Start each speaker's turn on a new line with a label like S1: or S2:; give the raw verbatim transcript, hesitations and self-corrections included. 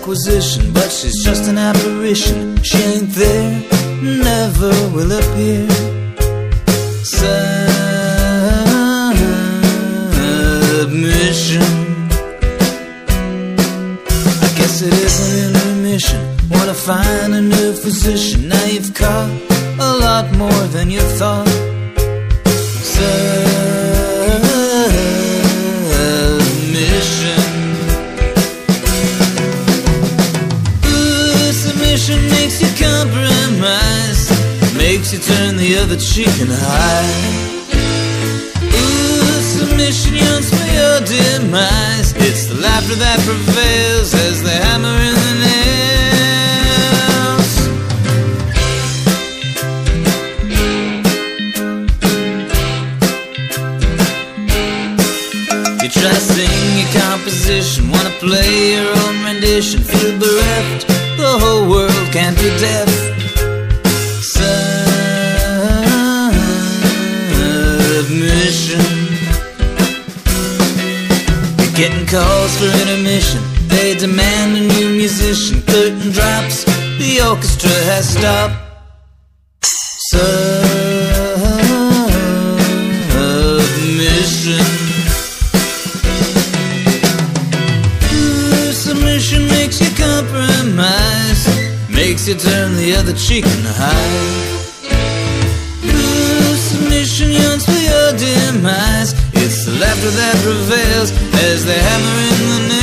S1: acquisition, but she's just an apparition. She ain't there, never will appear. Submission. I guess it is an intermission. Wanna find a new physician. Now you've caught a lot more than you thought. Submission. Ooh, submission makes you compromise, makes you turn the other cheek and hide. Ooh, submission yearns for your demise. It's the laughter that prevails as they hammer in the nails. You try to sing your composition, wanna play your own rendition, feel bereft, the whole world can't be deaf. Submission. You're getting calls for intermission, they demand a new musician. Curtain drops, the orchestra has stopped. Submission. Ooh, submission makes you compromise, makes you turn the other cheek and hide. Ooh, submission yearns for your demise. It's the laughter that prevails as they hammer in the nails.